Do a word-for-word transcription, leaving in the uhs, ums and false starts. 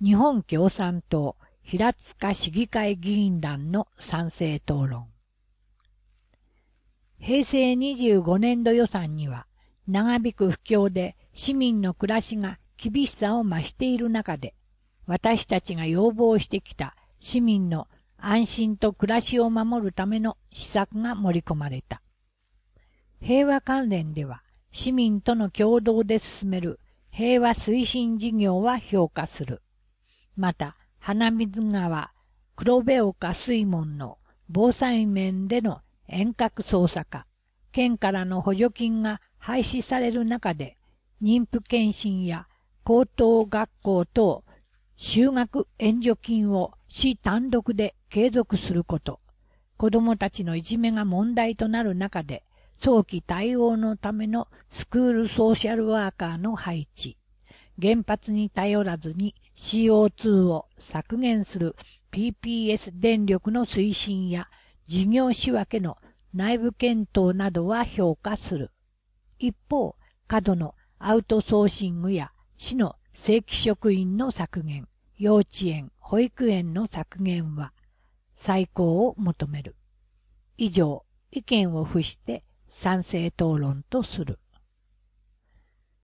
日本共産党平塚市議会議員団の賛成討論。平成にじゅうごねんど予算には、長引く不況で市民の暮らしが厳しさを増している中で、私たちが要望してきた市民の安心と暮らしを守るための施策が盛り込まれた。平和関連では、市民との共同で進める平和推進事業は評価する。また、花水川、黒部岡水門の防災面での遠隔操作化、県からの補助金が廃止される中で、妊婦検診や高等学校等就学援助金を市単独で継続すること、子どもたちのいじめが問題となる中で、早期対応のためのスクールソーシャルワーカーの配置、原発に頼らずに シーオーツー を削減する ピーピーエス 電力の推進や事業仕分けの内部検討などは評価する。一方、過度のアウトソーシングや市の正規職員の削減、幼稚園、保育園の削減は再考を求める。以上、意見を付して賛成討論とする。